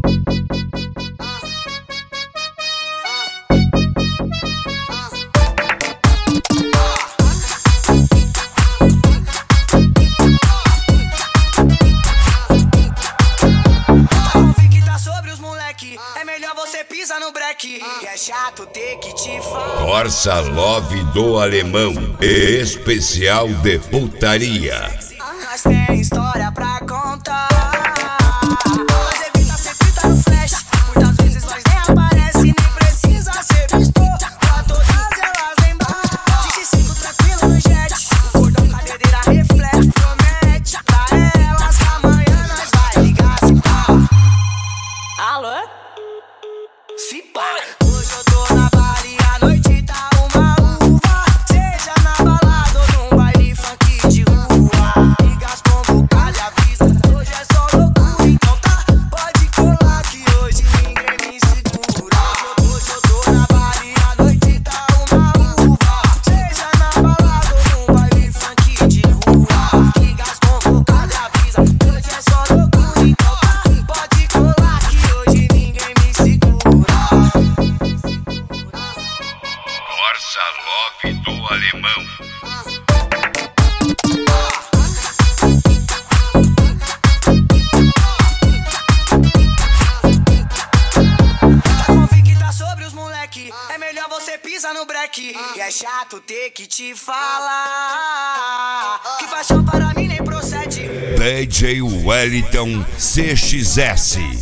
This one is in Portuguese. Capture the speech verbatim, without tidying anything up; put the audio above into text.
É melhor você pisar no break, que é chato ter que te falar. Corsa Love do Alemão, especial de putaria. Nós tem história pra contar, mas evita sempre tá no flash. Muitas vezes nós nem aparece, nem precisa ser visto. Pra todas elas lembrar, vinte e cinco tranquilo no jet. O cordão cadeira reflete, promete pra elas que amanhã nós vai ligar se pá. Alô? Se pá. Hoje eu tô na Bali, a noite tá uma uva. Seja na balada ou num baile funk de rua. Ligas convocadas e avisa, hoje é só loucura. Então tá, pode colar que hoje ninguém me segura. Hoje eu tô na Bali, a noite tá uma uva. Seja na balada ou num baile funk de rua. Ligas convocadas e avisa, hoje é só loucura. Então tá, pode colar que hoje ninguém me segura. Corsa Love do Alemão. Tá convicta sobre os moleque, é melhor você pisar no break. E é chato ter que te falar que paixão para mim nem procede. D J Wellington C X S.